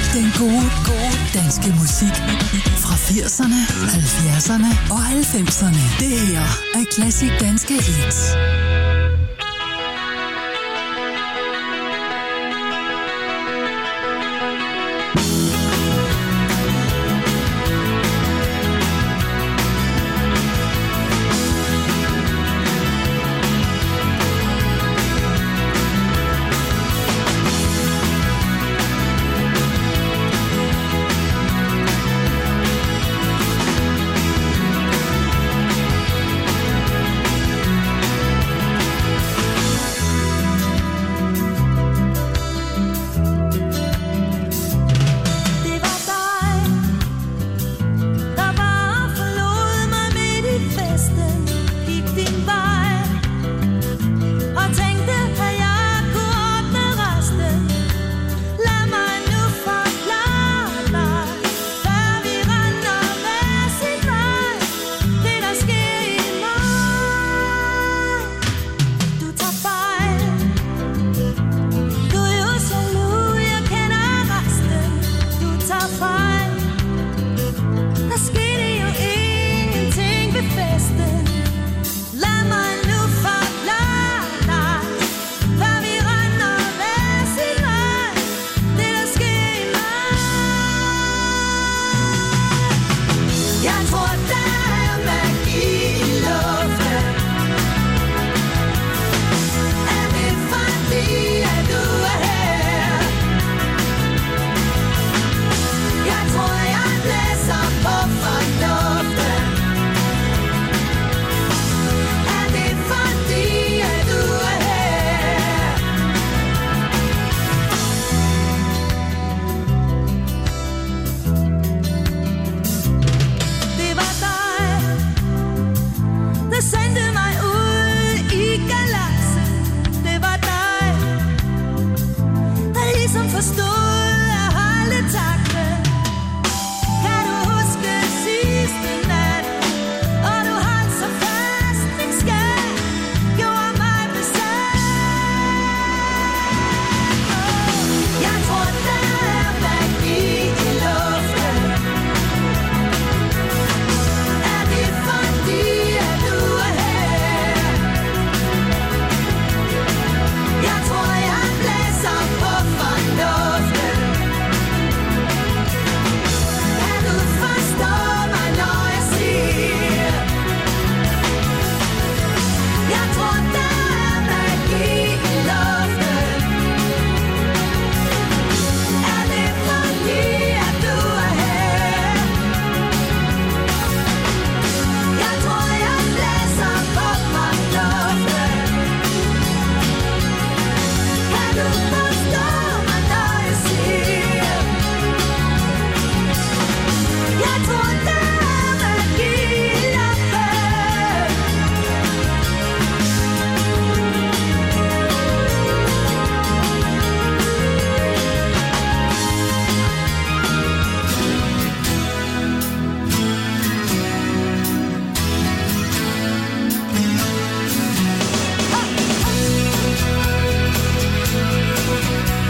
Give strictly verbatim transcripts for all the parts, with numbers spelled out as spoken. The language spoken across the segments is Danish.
Den gode, gode danske musik fra firserne, halvfjerdserne og halvfemserne. Det her er Klassik Danske Hits.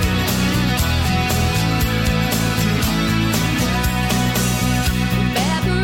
Verden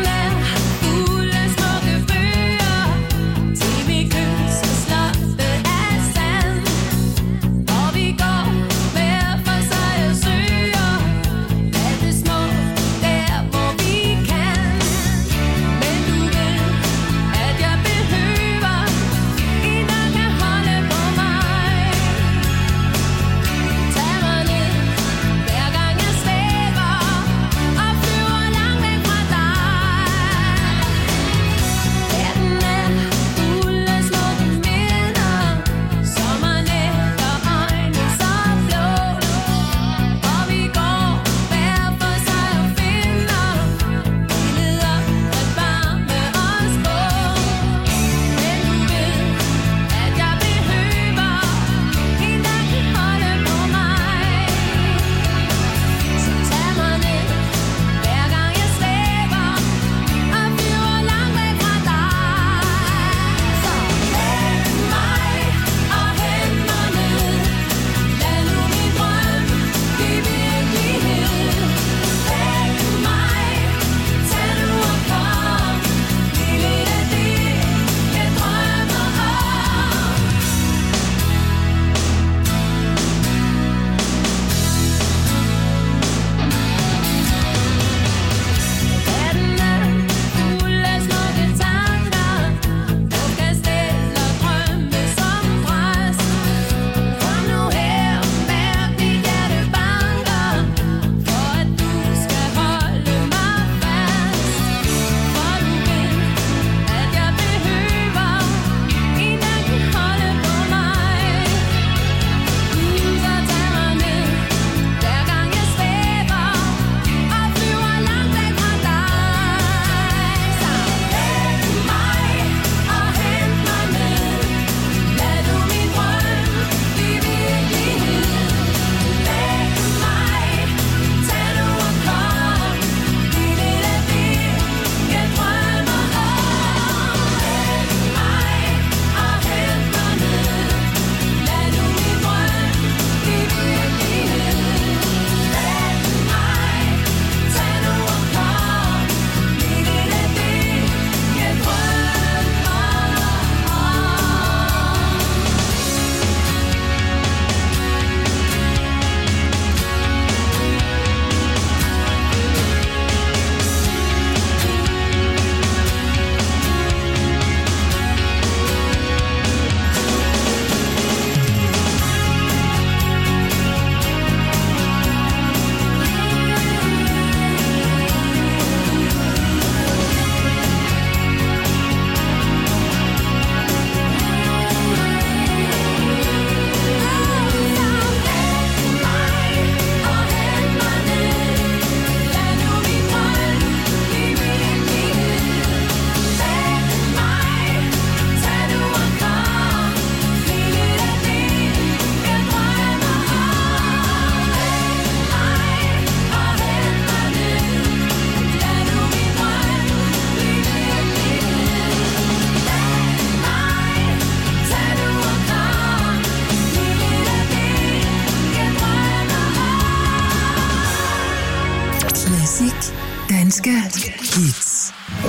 danske hits.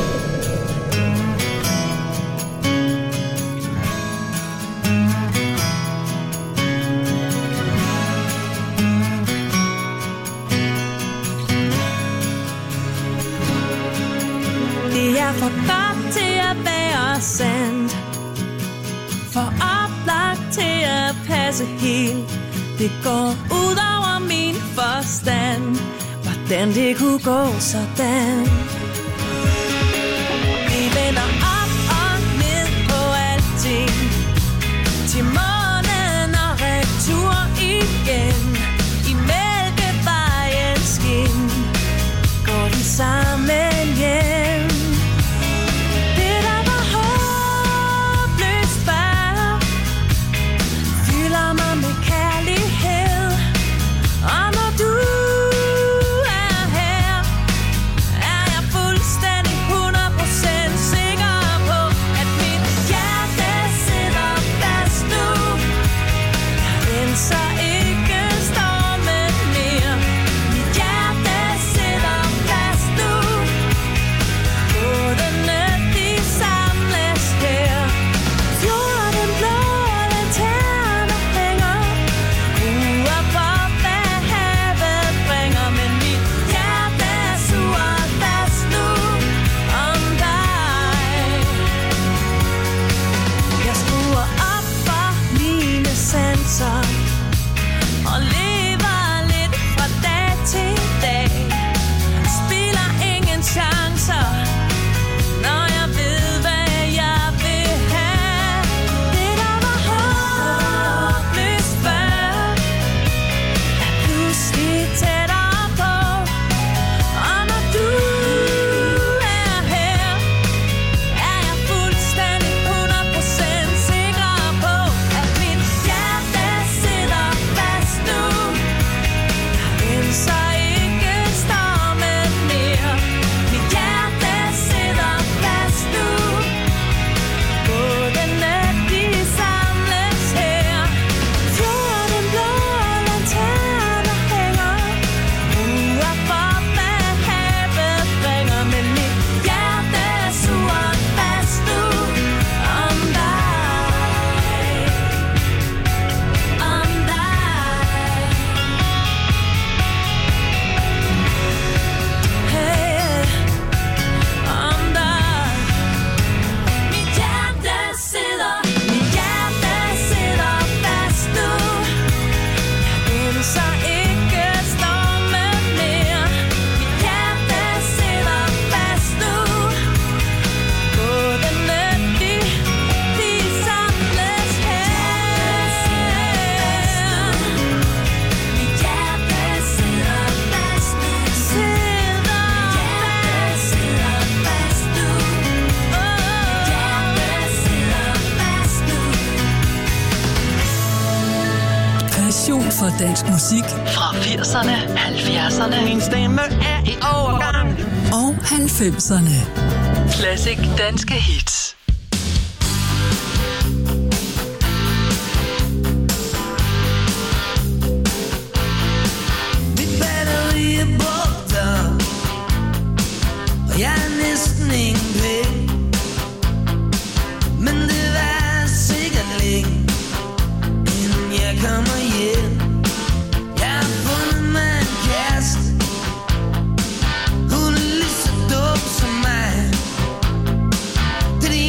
Det er for godt til at være sandt, for oplagt til at passe helt. Det går ud over min forstand, hvordan det kunne gå sådan. Vi vender op og ned på alting, til månen og retur igen. I Mælkevejens skin går de sammen hjem. Det der var håbløst før, fylder mig med kærlighed. Og når du er her, er jeg fuldstændig hundrede procent sikker på, at mit hjerte sidder fast nu. Jeg renser ikke stormen mere. Mit hjerte sidder fast nu. Bådene de samles her. Fjorden blå lanterner hænger. Ruer på hvad havet bringer. Men mit hjerte suger fast nu om dig. Jeg skruer op for mine sanser og lever lidt fra dag til dag. Spilder ingen chancer, når jeg ved, hvad jeg vil have. Det der var håbløst før, er pludselig tættere på. Og når du er her, er jeg fuldstændig hundrede procent sikker på, at mit hjerte sidder fast nu. Jeg renser ikke stormen mere. Mit hjerte sidder fast nu. Bådene de samles her. Fjorden blå lanterner hænger. Ruer for hvad havet bringer. Men mit hjerte suger fast nu om dig. Om dig. Hey, om dig. Mit hjerte sidder, mit hjerte sidder fast nu. Jeg renser ikke stormen mere. Mit hjerte sidder fast nu. Bådene de, de samles her. Mit hjerte sidder fast nu. Sidder fast nu. Mit hjerte sidder fast nu. Passion for dansk musik fra firserne, halvfjerdserne Min stemme er i overgang. og halvfemserne. Classic danske hits. Mit batteri er brugt op, og jeg er næsten ingen penge. Men det var sikkert længe, inden jeg kommer hjem. Jeg har fundet mig en kæreste, hun er lige så dum som mig. Det er det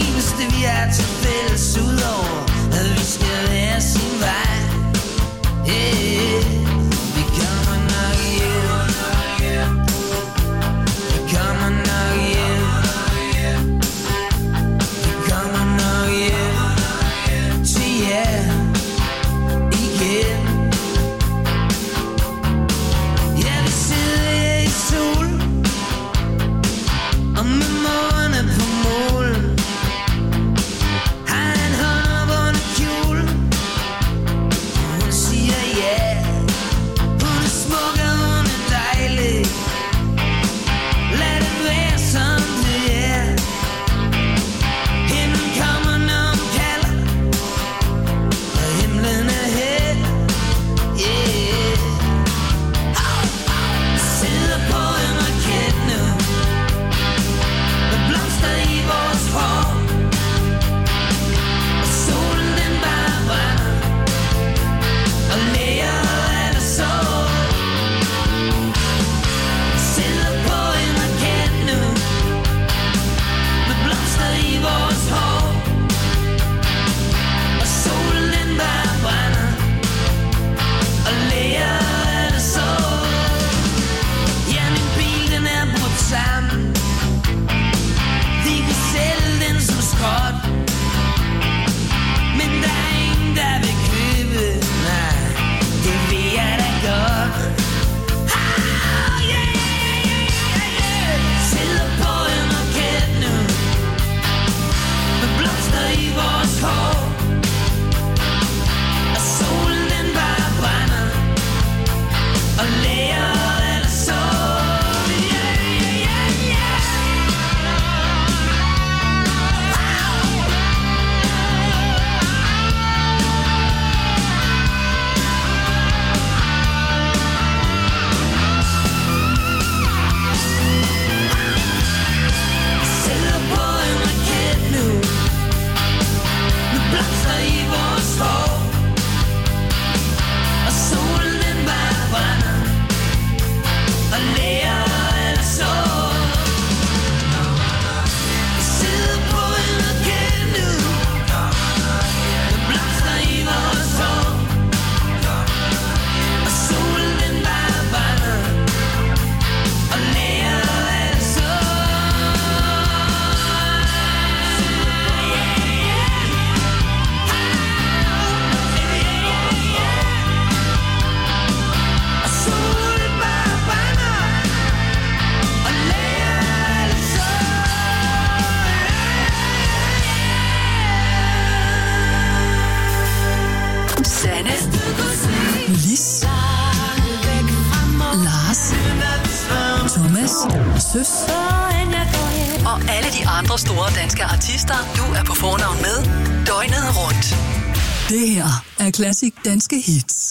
Søs. Og og alle de andre store danske artister, du er på fornavn med døgnet rundt. Det her er Classic Danske Hits.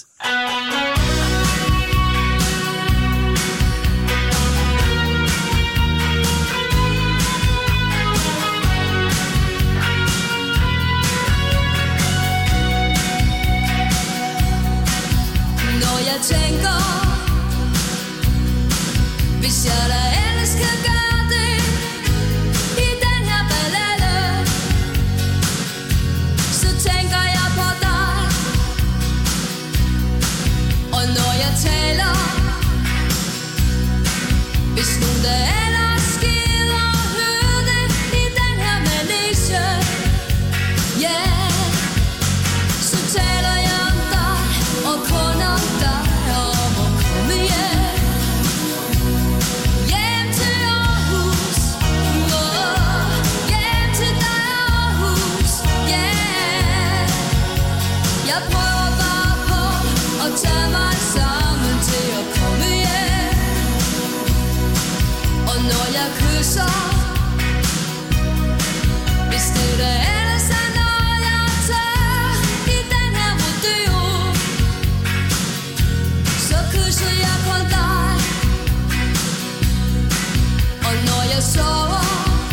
Når jeg tænker, hvis jeg da ellers kan gøre det i den her ballade, så tænker jeg på dig. Og når jeg taler, hvis nogen der ellers gider høre det i den her manege, ja, så taler jeg om dig og kun om dig. Jeg prøver bare på at tage mig sammen til at komme hjem. Og når jeg kysser, hvis det der ellers er noget jeg tager i den her rodeo, så kysser jeg på dig. Og når jeg sover,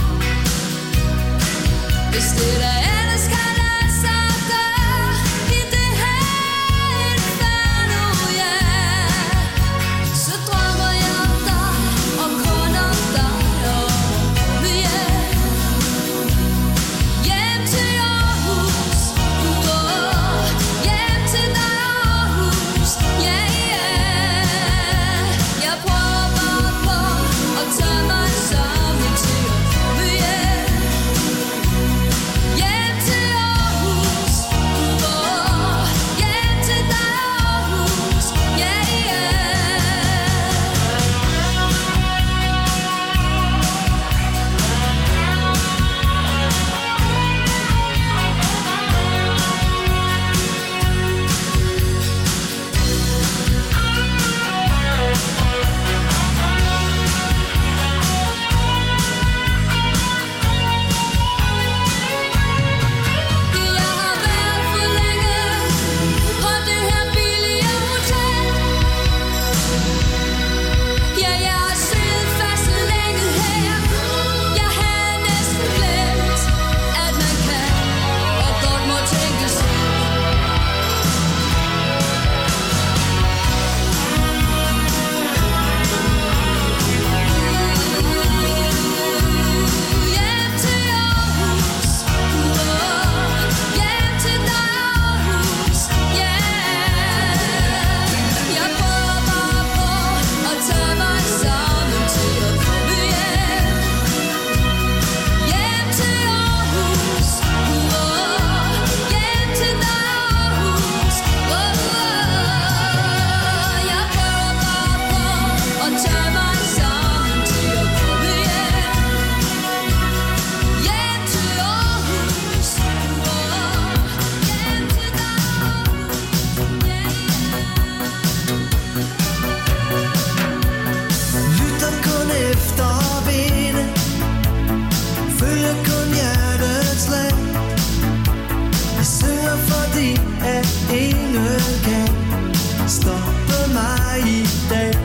hvis det der ellers kan lade sig gøre i det her inferno, ja, så drømmer jeg om dig og kun om dig og komme hjem. Hjem til Aarhus, oh, hjem til dig Aarhus, ja, ja. Jeg prøver bare på at tage mig sammen til at komme hjem. Hjem til Aarhus, oh, hjem til dig Aarhus, ja, ja. Jeg har været for længe på det her billige hotel. Ja, jeg har siddet fast længe her. Jeg havde næsten glemt, at man kan og godt må tænke selv. Hjem til Aarhus, oh, hjem til dig Aarhus, ja. Jeg prøver bare på at tage mig sammen til at komme hjem. Hjem til Aarhus, oh, hjem til dig Aarhus, oh. Jeg prøver bare på at tage mig sammen til at komme hjem. Hjem til Aarhus, oh, hjem til dig Aarhus, Lytter kun efter vinde, følger kun hjertets slag. Jeg synger fordi at ingen kan stoppe mig i dag.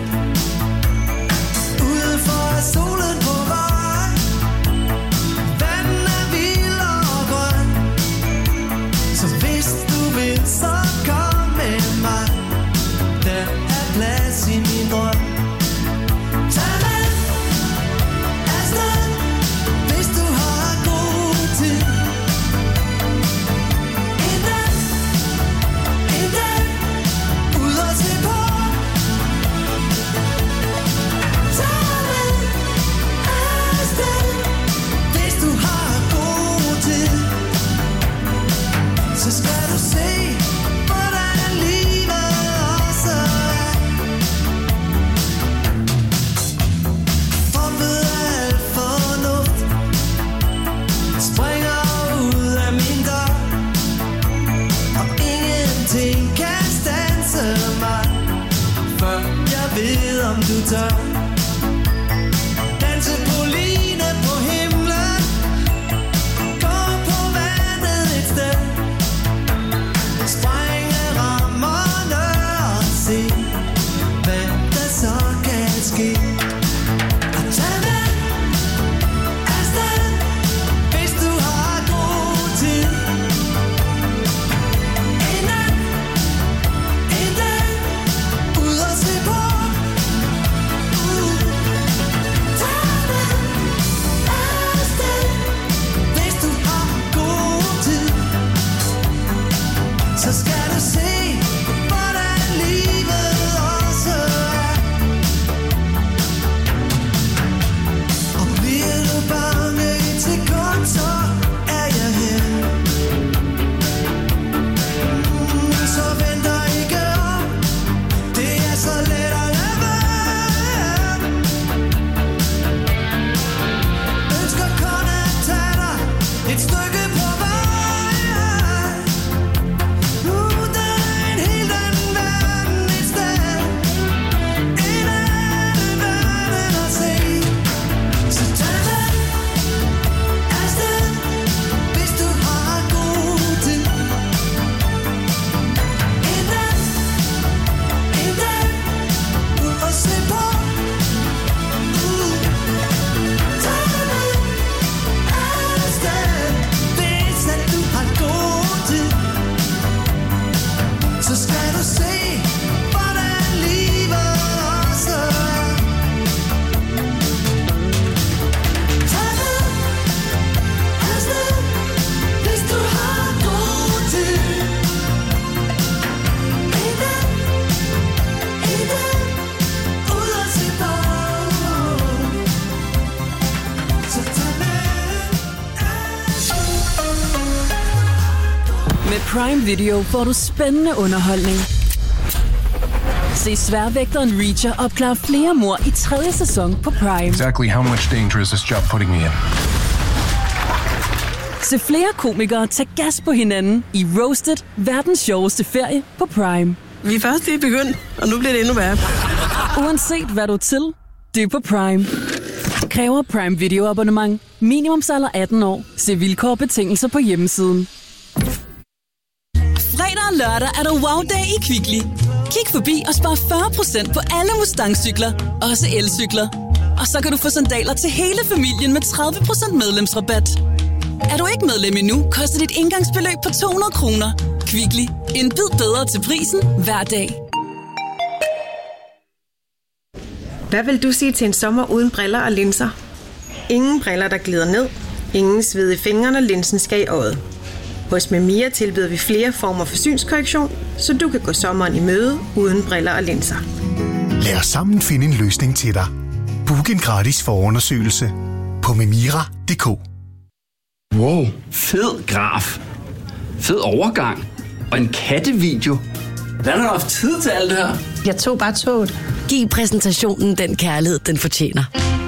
Udenfor er solen på vej, vandet er vild og grøn. Så hvis du vil, så kom med mig. Der er plads i min drøm. Tag med afsted, hvis du har god tid. En dag, en dag, ud og se på. Tag med afsted, hvis du har god tid. Så skal du se, hvordan livet også er. Forved al fornuft springer ud af min dør, og ingenting kan standse mig, før jeg ved om du tør. Dans se, hvad der så kan ske. Og tag med afsted, hvis du har god tid. En nat, en dag, ud og se på. Uh. Tag med afsted, hvis du har god tid. Så skal du se, hvordan livet også er. Og bliver du bange et sekund, så er jeg her. Mm, så vent dig ikke om, det er så let at lade være. Ønsker kun at tage dig et stykke på vej. Så skal du se, hvordan livet også er. Tag med afsted, hvis du har god tid. En dag, en dag, ud og se på. Så tag med afsted. Med Prime Video får du spændende underholdning. Se Sværvægteren Reacher opklare flere mord i tredje sæson på Prime. Exactly how much danger is this job putting me in? Se flere komikere tage gas på hinanden i Roasted, verdens sjoveste ferie på Prime. Vi er først lige begyndt, og nu bliver det endnu værre. Uanset hvad du er til, det er på Prime. Kræver Prime Video abonnement. Minimumsalder atten år. Se vilkår og betingelser på hjemmesiden. Fredag og lørdag er der wow-dag i Kvickly. Kig forbi og spar fyrre procent på alle Mustang-cykler, også elcykler. Og så kan du få sandaler til hele familien med tredive procent medlemsrabat. Er du ikke medlem endnu, koster dit indgangsbeløb på to hundrede kroner. Kvickly. En bid bedre til prisen hver dag. Hvad vil du sige til en sommer uden briller og linser? Ingen briller, der glider ned. Ingen sved i fingrene, og linsen skal i øjet. Hos Memia tilbyder vi flere former for synskorrektion, så du kan gå sommeren i møde uden briller og linser. Lad os sammen finde en løsning til dig. Book en gratis forundersøgelse på memira punktum d k. Wow, fed graf. Fed overgang. Og en kattevideo. Hvordan har du haft tid til alt det her? Jeg tog bare toget. Giv præsentationen den kærlighed, den fortjener.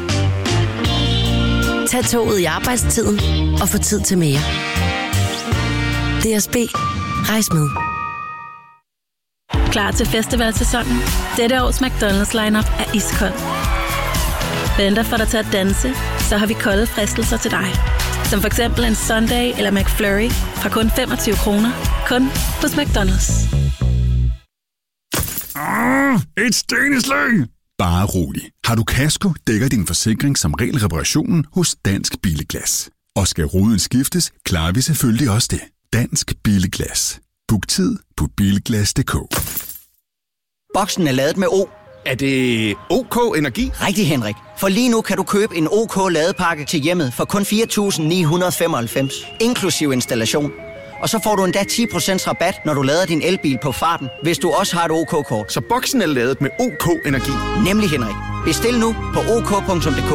Tag toget i arbejdstiden og få tid til mere. D S B. Rejs med. Klar til festivalsæsonen? Dette års McDonald's lineup er iskold. Venter for dig til at danse, så har vi kolde fristelser til dig. Som for eksempel en Sunday eller McFlurry fra kun femogtyve kroner. Kun hos McDonald's. Ah, et sten i slæng! Bare rolig. Har du kasko, dækker din forsikring som regel reparationen hos Dansk Billeglas. Og skal ruden skiftes, klarer vi selvfølgelig også det. Dansk Billeglas. Book tid på bilglas punktum d k. Boksen er ladet med O. Er det OK Energi? Rigtig, Henrik. For lige nu kan du købe en OK ladepakke til hjemmet for kun fire tusind ni hundrede og femoghalvfems, inklusiv installation. Og så får du endda ti procent rabat, når du lader din elbil på farten, hvis du også har et OK-kort. Så boksen er ladet med OK Energi? Nemlig, Henrik. Bestil nu på ok punktum d k.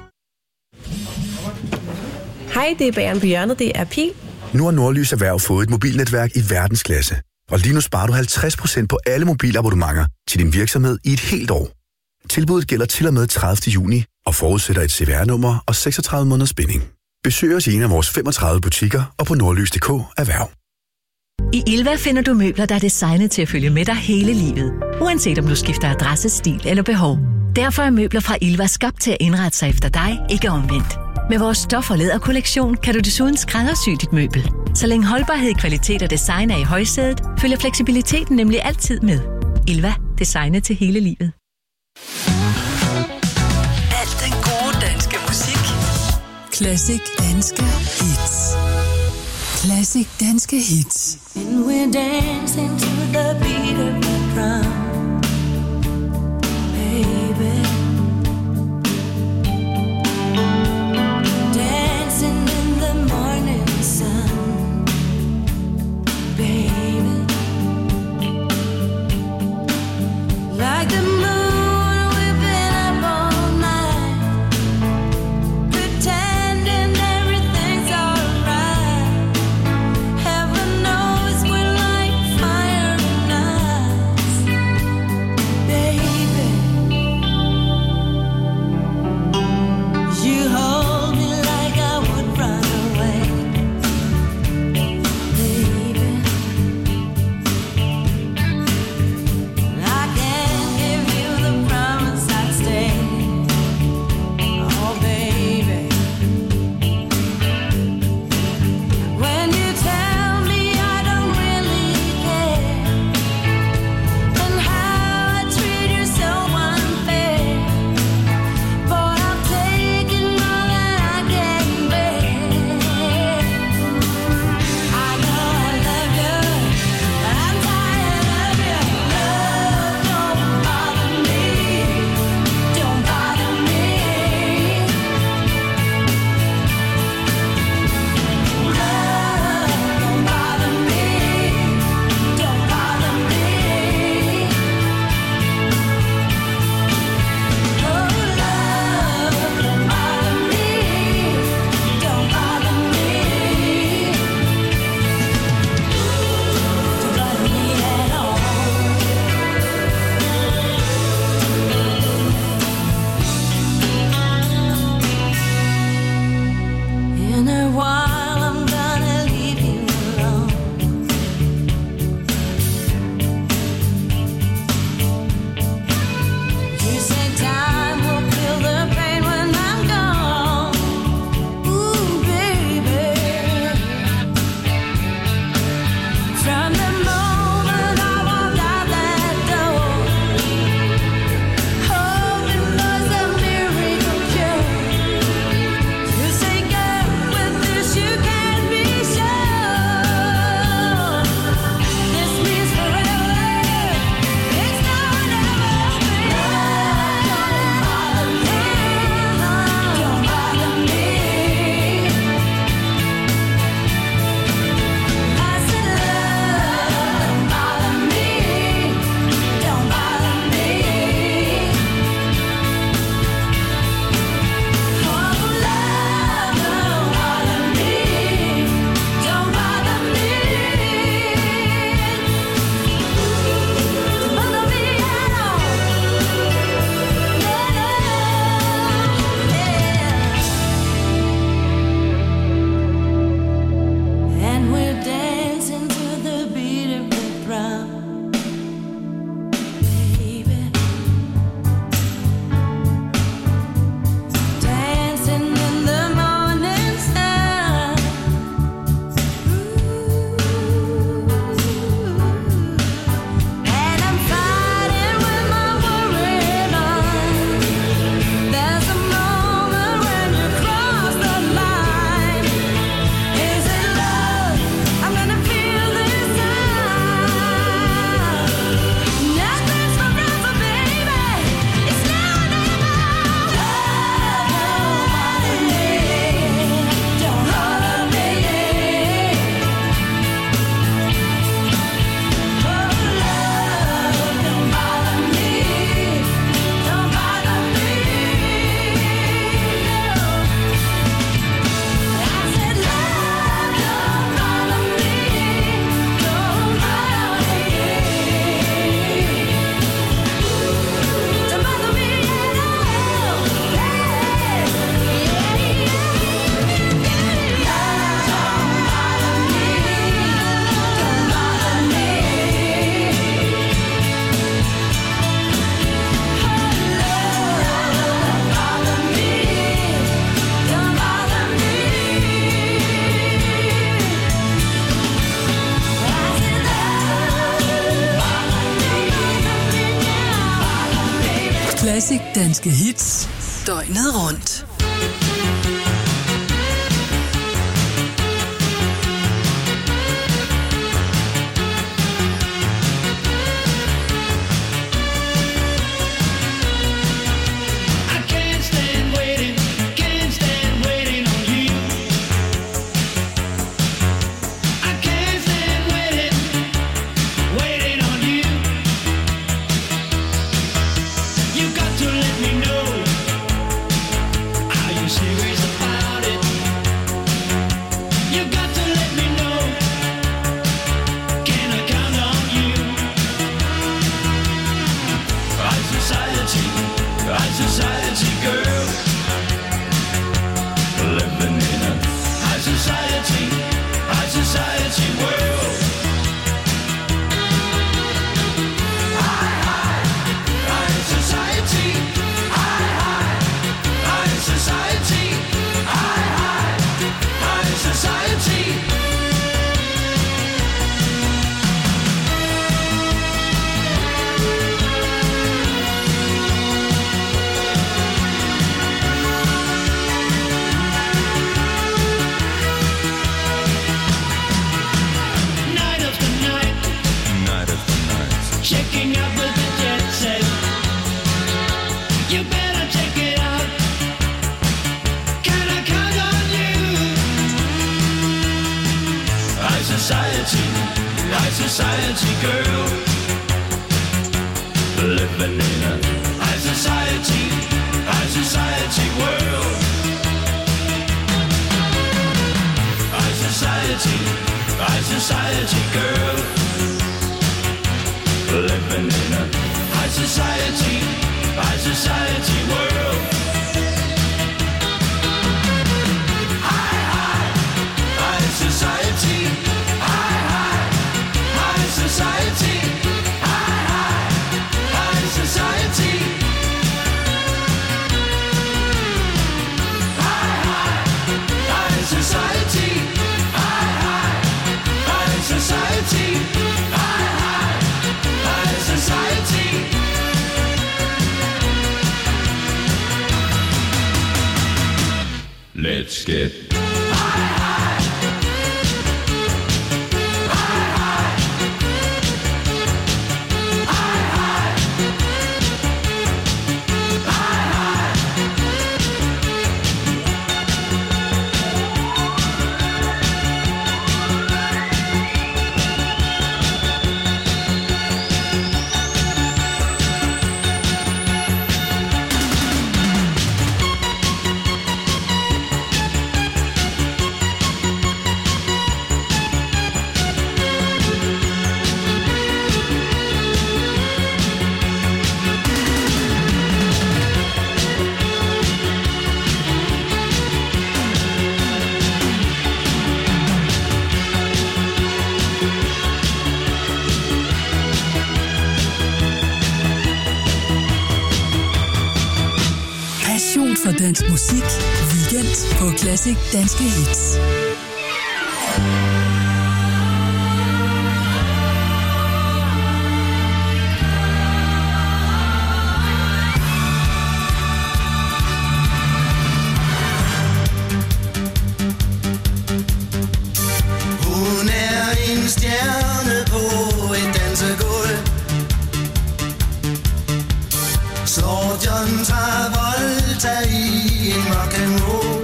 Hej, det er Bageren på hjørnet. Det er Pil. Nu har Nordlys Erhverv fået et mobilnetværk i verdensklasse. Og lige nu sparer du halvtreds procent på alle mobilabonnementer til din virksomhed i et helt år. Tilbuddet gælder til og med tredivte juni og forudsætter et C V R-nummer og seksogtredive måneders spænding. Besøg os i en af vores femogtredive butikker og på nordlys punktum d k erhverv. I Ilva finder du møbler, der er designet til at følge med dig hele livet. Uanset om du skifter adresse, stil eller behov. Derfor er møbler fra Ilva skabt til at indrette sig efter dig, ikke omvendt. Med vores stof- og læderkollektion kan du desuden skræddersy dit møbel. Så længe holdbarhed, kvalitet og design er i højsædet, følger fleksibiliteten nemlig altid med. Ilva. Designet til hele livet. Alt den gode danske musik. Classic danske hits. Classic danske hits. And we're dancing to the beat of the drum, baby. Dancing in the morning sun, baby. Like the moon, we've been up all night, pretending everything's alright. Heaven knows we're like fire and ice, baby. You hold me like I would run away, baby. I can't give Classic danske hits døgnet rundt. Let's get For dansk musik. Weekend på Classic Danske Hits. Hun er en stjerne på et dansegulv. Slår John Travolta i en rock'n'roll.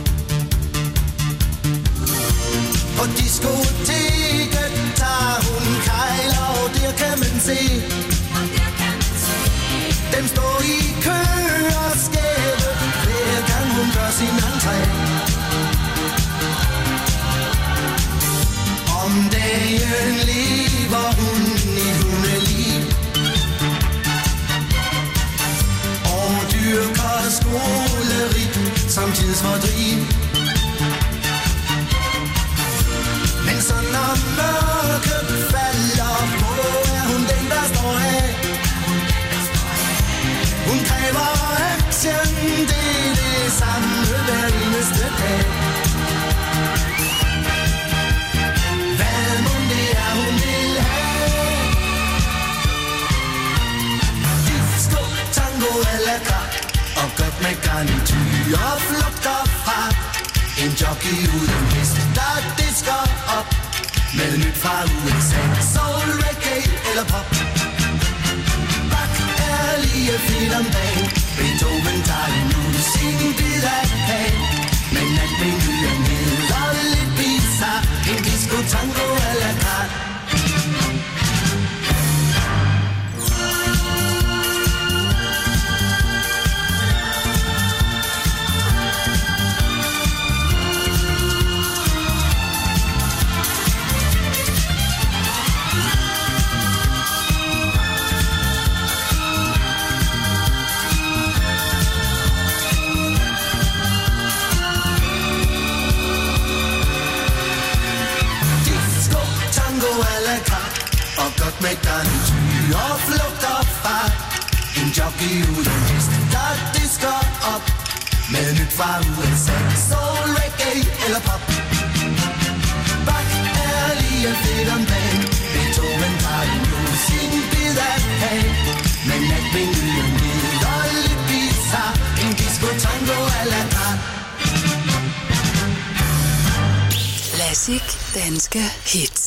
På diskoteket tager hun kejler, og der kan man se dem står i kø og skæve, hver gang hun gør sin entré. Om dagen lever hun i hundeliv og dyrker skoleri som tidsfordriv. Men så når mørket falder på, er hun den, der står af. Hun kræver action, det er det samme hver eneste dag. Hvad må det er, hun vil have? Disco, tango à la carte og godt med garnityr og flugter fra en jockey uden hest, der disker op med nyt fra U S A. Soul, reggae eller pop. Bach er lige fedt om dagen. Beethoven tager endnu sin bid af kagen. Men alt menuen hedder lidt bizarre. En disco tango à la carte. Og godt med garnityr og flugt og fart. En jockey uden hest, der disker op med nyt fra U S A. Soul, reggae eller pop. Bach er lige fedt om dagen. Beethoven tager endnu sin bid af kagen. Men natmenuen hedder lidt bizarre. En disco tango à la carte. Classic danske hits.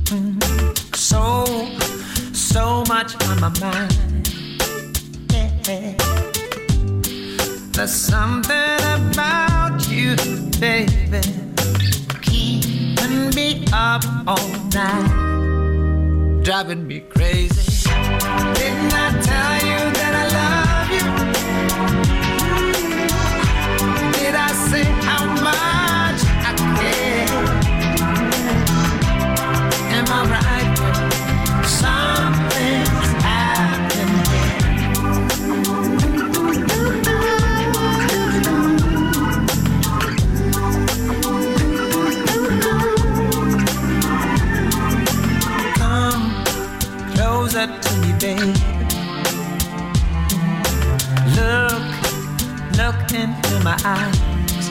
So, so much on my mind. Yeah. There's something about you, baby, keeping me up all night, driving me crazy. Didn't I tell you that I love you? Did I say how much I care? Am I right? Something's happening here. Come closer to me, baby. Look, look into my eyes.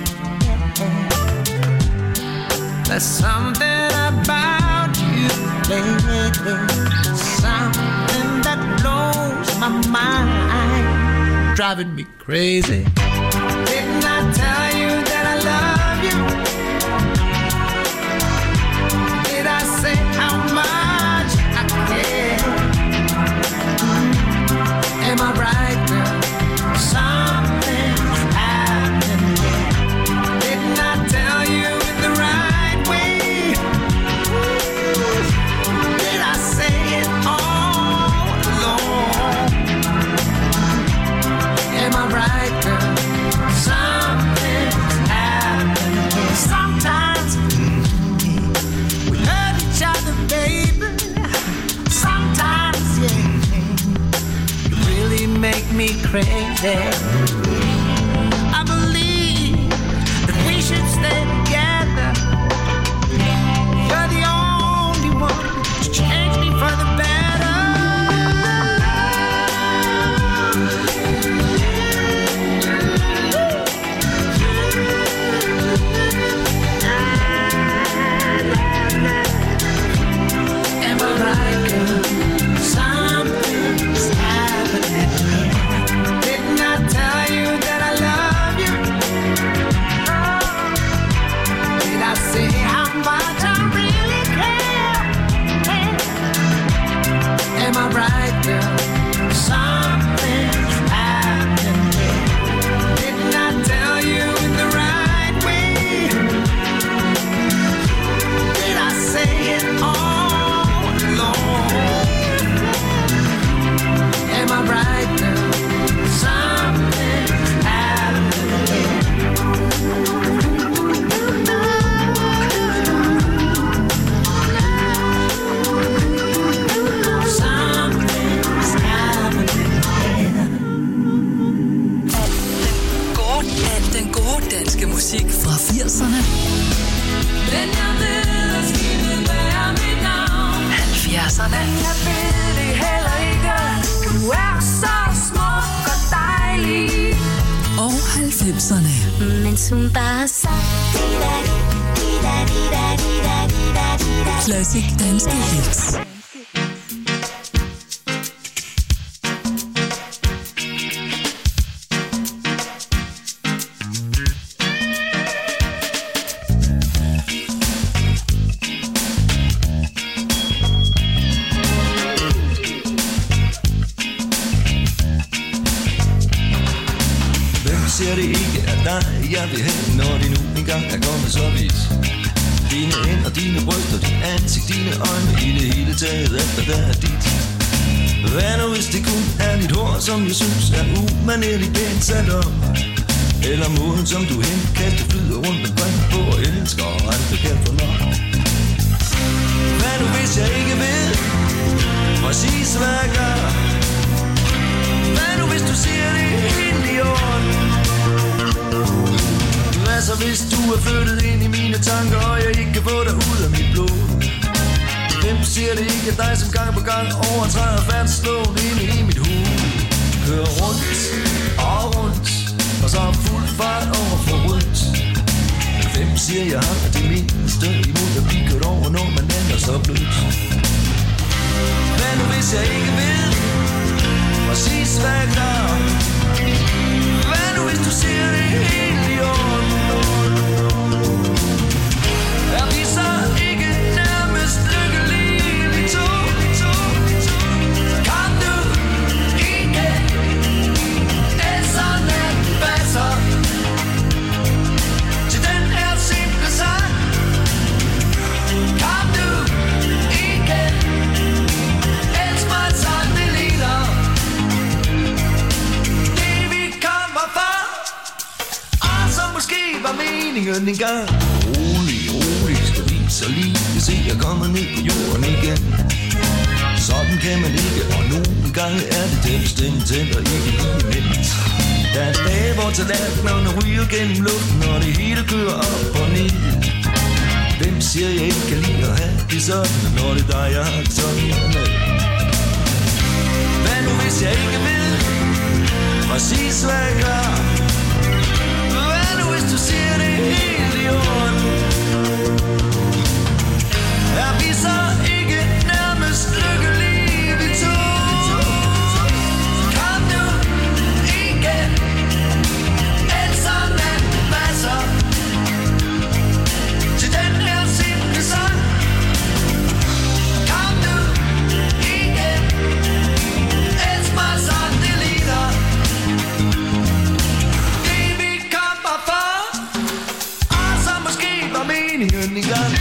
There's something about you lately, something that blows my mind, driving me crazy. Didn't I tell you that I love you? Did I say how much I care? Am I right, girl? Something's happening here. Didn't I tell you in the right way? Did I say it all along? Am I right, girl? Something's happening here. Sometimes we hurt each other, baby. Sometimes, yeah, you really make me crazy. I believe that we should stay together. You're the only one to change me for the better. Am I right, girl? Something's happening here. Didn't I tell you that I love you? Did I say how much I really care? Am I right, girl? Something's happening here. Didn't I tell you in the right way? Did I say it all along? Am I right, girl? Something's happening here. Something's happening here. Godt, al den gode danske musik fra firserne, Men jeg ved, at skibet bærer mit navn. halvfjerdserne Jeg ved det heller ikke. Du er så smuk og dejlig. og halvfemserne. Mens hun bare sang. Classic danske hits. Hvem ser det ikke af dig, jeg vil have, når det nu engang er kommet så vidt? Dine hænder, dine bryster, dit ansigt, dine øjne, i det hele taget, alt hvad der er dit. Hvad nu hvis det kun er dit hår, som jeg synes er umanerligt pænt sat op? Eller måden, som du henkaster, flyder rundt omkring på og elsker, og aldrig kan få nok? Hvad nu hvis jeg ikke ved præcis hvad jeg gør? Hvad nu hvis du siger det helt i orden? Hvad så hvis du er flyttet ind i mine tanker, og jeg ikke kan få dig ud af mit blod? Hvem siger det ikke dig, som gang på gang overtræder færdsloven inde i mit hoved? Kører rundt og rundt, og så er fuld fart over for rødt. Hvem siger jeg har det mindste imod at blive kørt over, når man ender så blødt? Hvad nu hvis jeg ikke ved præcis hvad jeg gør? Hvad nu hvis du siger det helt i orden? Er vi så ikke nærmest lykkes? meningen en gang. Rolig, rolig, skal vi så lige se, jeg kommer ned på jorden igen. Sådan kan man ikke, og nogle gange er det den stemme tændt og ikke lige imens. Der er dage, hvor tallerkenerne ryger gennem luften, og det hele kører op og ned. Hvem siger, jeg ikke kan lide at have det sådan, når det er dig, jeg har det sådan med? Hvad nu hvis jeg ikke ved præcis hvad jeg gør? Hvad nu hvis du siger det helt i orden? Er vi så ikke nærmest lykkelige vi to? Kom nu igen, ellers er masser til den her simple sang. Kom nu igen, ellers mig sådan det lider. Det vi kommer for, og så måske var meningen i gang.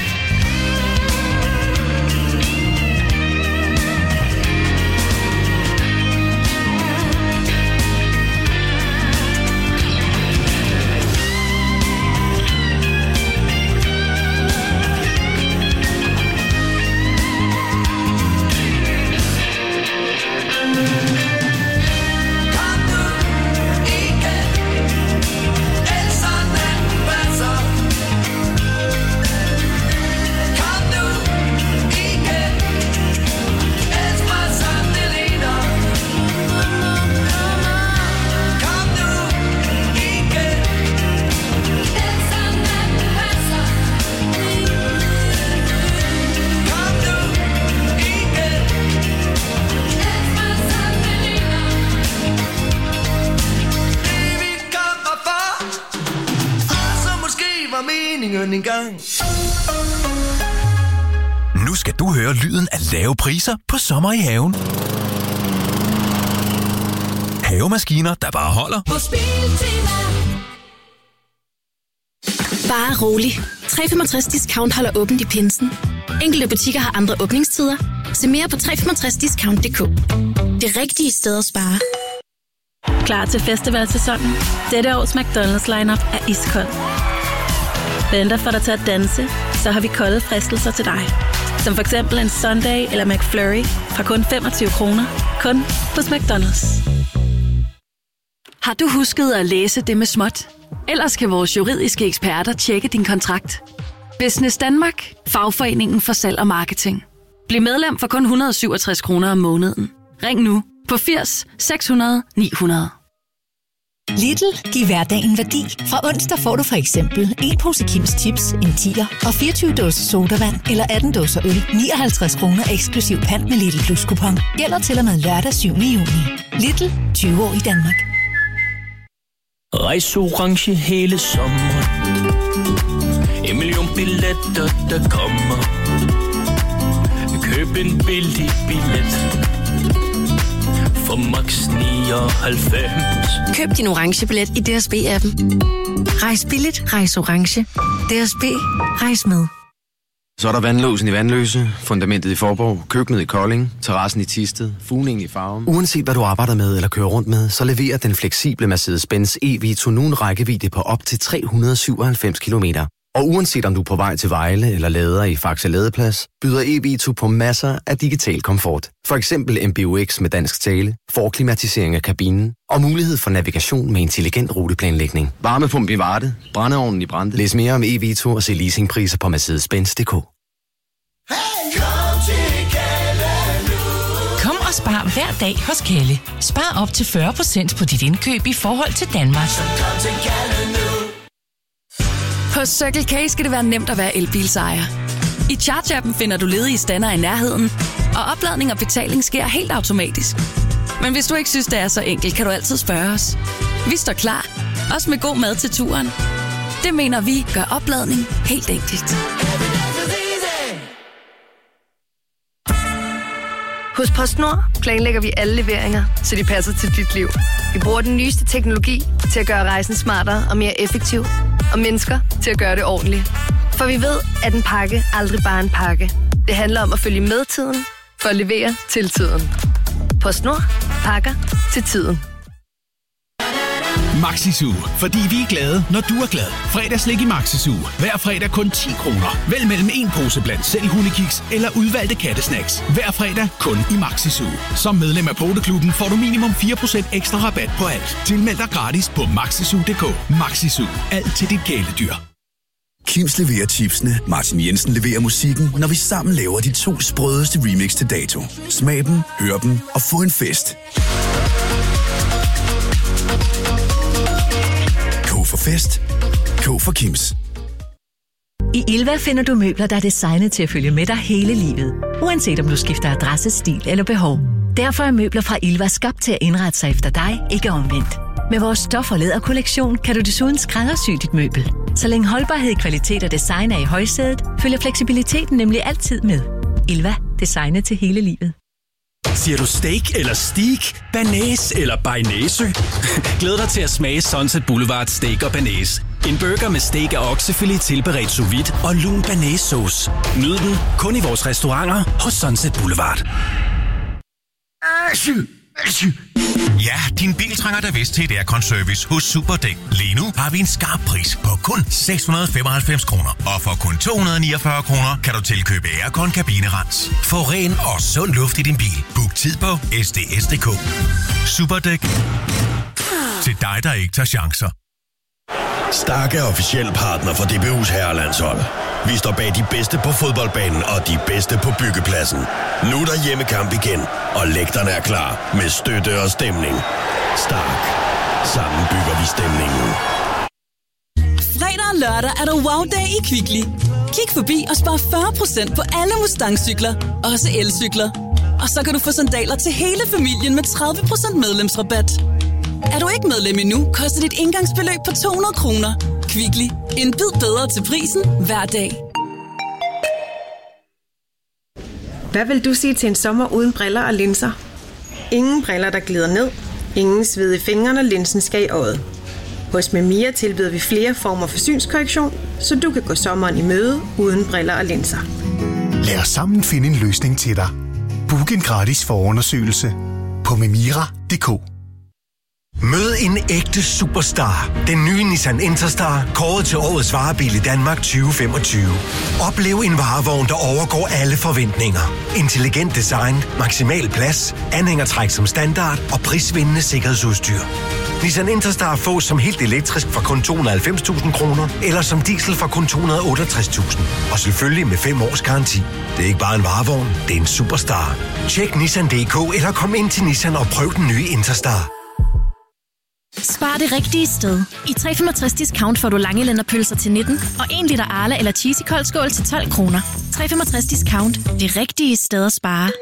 En gang. Nu skal du høre lyden af lave priser på sommer i haven. Havemaskiner, der bare holder. Bare rolig. tre komma femogtres discount holder åbent i pinsen. Enkelte butikker har andre åbningstider. Se mere på tre komma femogtres discount punktum d k. Det rigtige sted at spare. Klar til festivalsæsonen? Dette års McDonald's lineup er iskold. Venter for dig til at danse, så har vi kolde fristelser til dig. Som for eksempel en Sunday eller McFlurry fra kun femogtyve kroner. Kun hos McDonald's. Har du husket at læse det med småt? Ellers kan vores juridiske eksperter tjekke din kontrakt. Business Danmark, fagforeningen for salg og marketing. Bliv medlem for kun et hundrede og syvogtres kroner om måneden. Ring nu på firs seks hundrede ni hundrede. Lidl giver hverdagen værdi. Fra onsdag får du for eksempel en pose Kims Chips, en tier og fireogtyve dåser sodavand eller atten dåser øl. nioghalvtreds kroner eksklusiv pant med Lidl Plus kupon. Gælder til og med lørdag syvende juni. Lidl, tyve år i Danmark. Rejs orange hele sommeren. En million billetter, der kommer. Køb en billig billet for max nioghalvfems. Køb din orange billet i D S B-appen. Rejs billigt, rejs orange. D S B, rejs med. Så er der vandlåsen i Vandløse, fundamentet i Forborg, køkkenet i Kolding, terrassen i Thisted, fugningen i Farum. Uanset hvad du arbejder med eller kører rundt med, så leverer den fleksible Mercedes-Benz E-Vito nu en rækkevidde på op til tre hundrede og syvoghalvfems kilometer. Og uanset om du er på vej til Vejle eller lader i Faxe Ladeplads, byder E-Vito på masser af digital komfort. For eksempel M B U X med dansk tale, forklimatisering af kabinen og mulighed for navigation med intelligent ruteplanlægning. Varmepumpe i Varde, brændeovnen i Brande. Læs mere om E-Vito og se leasingpriser på Mercedes Benz punktum d k. Kom og spar hver dag hos Kalle. Spar op til fyrre procent på dit indkøb i forhold til Danmark. På Circle K skal det være nemt at være elbilsejer. I Charge-appen finder du ledige stander i nærheden, og opladning og betaling sker helt automatisk. Men hvis du ikke synes, det er så enkelt, kan du altid spørge os. Vi står klar, også med god mad til turen. Det mener vi gør opladning helt enkelt. Hos PostNord planlægger vi alle leveringer, så de passer til dit liv. Vi bruger den nyeste teknologi til at gøre rejsen smartere og mere effektiv, og mennesker til at gøre det ordentligt. For vi ved, at en pakke aldrig bare er en pakke. Det handler om at følge med tiden, for at levere til tiden. PostNord. Pakker til tiden. Maxisu, fordi vi er glade, når du er glad. Fredagslik i Maxisu. Hver fredag kun ti kroner. Vælg mellem en pose blandt selv hundekiks eller udvalgte kattesnacks. Hver fredag kun i Maxisu. Som medlem af Poteklubben får du minimum fire procent ekstra rabat på alt. Tilmeld dig gratis på maxisu punktum d k. Maxisu. Alt til dit kæledyr. Kims leverer chipsene, Martin Jensen leverer musikken, når vi sammen laver de to sprødeste remix til dato. Smag dem, hør dem og få en fest. K for fest. K for Kims. I Ilva finder du møbler, der er designet til at følge med dig hele livet. Uanset om du skifter adresse, stil eller behov. Derfor er møbler fra Ilva skabt til at indrette sig efter dig, ikke omvendt. Med vores stof- og læderkollektion kan du desuden skræddersy dit møbel. Så længe holdbarhed, kvalitet og design er i højsædet, følger fleksibiliteten nemlig altid med. Ilva. Designet til hele livet. Siger du steak eller steak, banæs eller bearnaise? Glæd dig til at smage Sunset Boulevard Steak og Banæs. En burger med steak og oksefilet tilberedt sous vide og lun banæssauce. Nyd den kun i vores restauranter hos Sunset Boulevard. Ja, din bil trænger da vist til et aircon-service hos Superdæk. Lige nu har vi en skarp pris på kun seks hundrede og femoghalvfems kroner. Og for kun to hundrede og niogfyrre kroner kan du tilkøbe aircon kabinerens. Få ren og sund luft i din bil. Book tid på s d s punktum d k. Superdæk. Til dig, der ikke tager chancer. Stark er officiel partner for D B U's herrelandshold. Vi står bag de bedste på fodboldbanen og de bedste på byggepladsen. Nu er der hjemmekamp igen, og lægterne er klar med støtte og stemning. Stark. Sammen bygger vi stemningen. Fredag og lørdag er der wow-dag i Kvickly. Kig forbi og spar fyrre procent på alle Mustang-cykler, også elcykler. Og så kan du få sandaler til hele familien med tredive procent medlemsrabat. Er du ikke medlem endnu, koster dit indgangsbeløb på to hundrede kroner. Kvickly. En bid bedre til prisen hver dag. Hvad vil du sige til en sommer uden briller og linser? Ingen briller, der glider ned. Ingen sved i fingrene, og linsen skal i øjet. Hos Memia tilbyder vi flere former for synskorrektion, så du kan gå sommeren i møde uden briller og linser. Lad os sammen finde en løsning til dig. Book en gratis forundersøgelse på memira punktum d k. Mød en ægte superstar. Den nye Nissan Interstar, kåret til årets varebil i Danmark tyve femogtyve. Oplev en varevogn, der overgår alle forventninger. Intelligent design, maksimal plads, anhængertræk som standard og prisvindende sikkerhedsudstyr. Nissan Interstar fås som helt elektrisk for kun to hundrede og halvfems tusind kroner, eller som diesel for kun to hundrede og otteogtres tusind. Og selvfølgelig med fem års garanti. Det er ikke bare en varevogn, det er en superstar. Tjek Nissan punktum d k eller kom ind til Nissan og prøv den nye Interstar. Spar det rigtige sted. I tre komma femogtres discount får du langelænderpølser til nitten og en liter Arla eller Cheesy koldskål til tolv kroner. tre komma femogtres discount. Det rigtige sted at spare.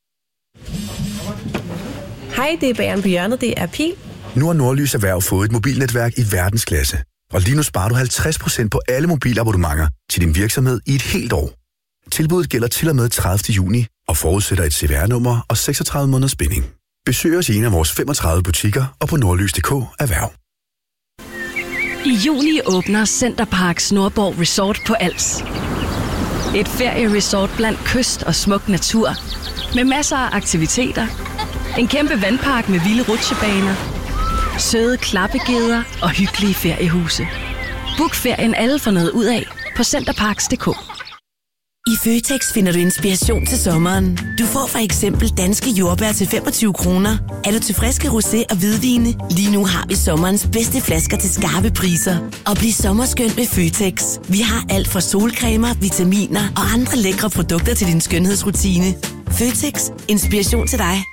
Hej, det er Bageren på hjørnet. Det er Pil. Nu har Nordlys Erhverv fået et mobilnetværk i verdensklasse. Og lige nu sparer du halvtreds procent på alle mobilabonnementer til din virksomhed i et helt år. Tilbuddet gælder til og med tredivte juni og forudsætter et C V R-nummer og seksogtredive måneders binding. Besøg os i en af vores femogtredive butikker og på nordlys punktum d k erhverv. I juli åbner Centerparks Nordborg Resort på Als. Et ferieresort blandt kyst og smuk natur. Med masser af aktiviteter. En kæmpe vandpark med vilde rutsjebaner. Søde klappegeder og hyggelige feriehuse. Book ferien alle får noget ud af på centerparks punktum d k. I Føtex finder du inspiration til sommeren. Du får for eksempel danske jordbær til femogtyve kroner. Er du til friske rosé og hvidvine? Lige nu har vi sommerens bedste flasker til skarpe priser. Og bliv sommerskønt med Føtex. Vi har alt fra solcremer, vitaminer og andre lækre produkter til din skønhedsrutine. Føtex. Inspiration til dig.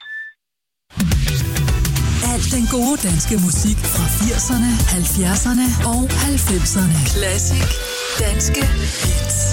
Al den gode danske musik fra firserne, halvfjerdserne og halvfemserne. Classic danske hits.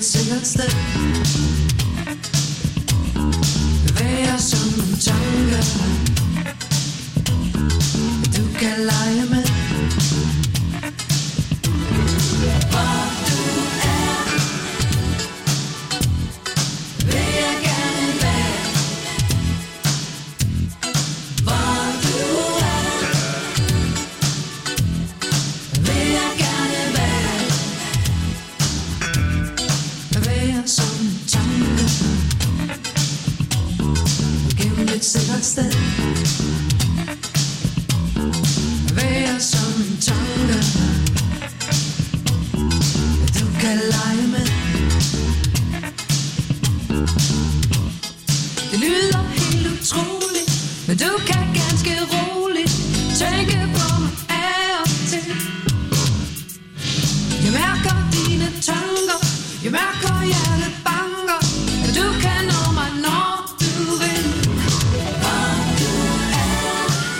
sikkert sted. Bevæger som en tanke, du kan lege med. Hvor du er, vil jeg gerne være. Hvor du er, vil jeg gerne være. Bevæger som en tanke, gennem et sikkert sted. Bevæger som en tanke, du kan lege med. Det lyder helt utroligt, men du kan ganske roligt tænke på mig af og til. Jeg mærker dine tanker, jeg mærker hjertet banker, og du kan nå mig, når du vil. Hvor du er,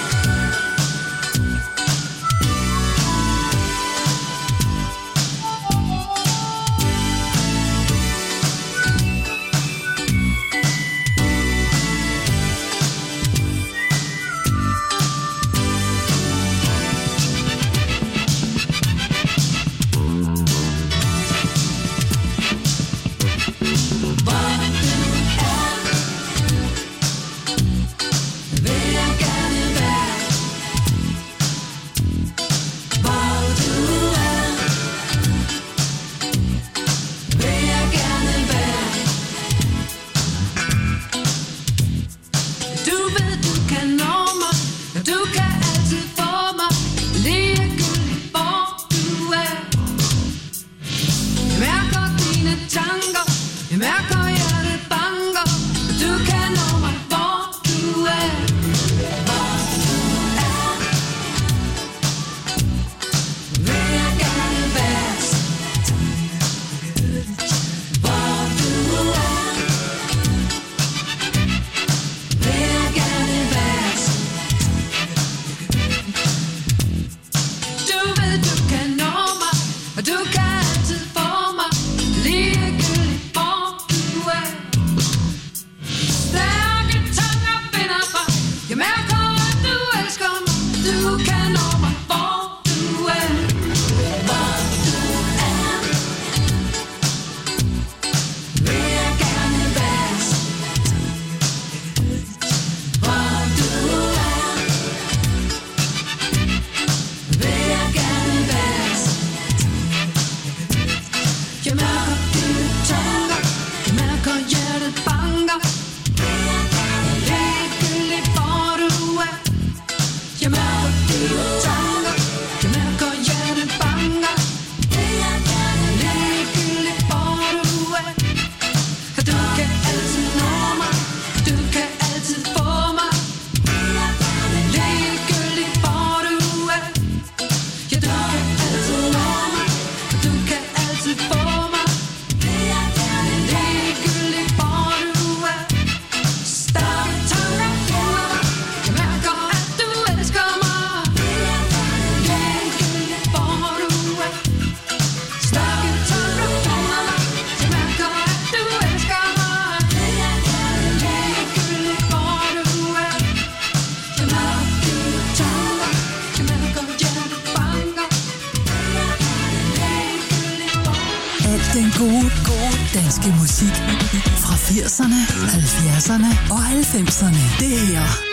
Den gode, gode danske musik fra firserne, halvfjerdserne og halvfemserne. Det her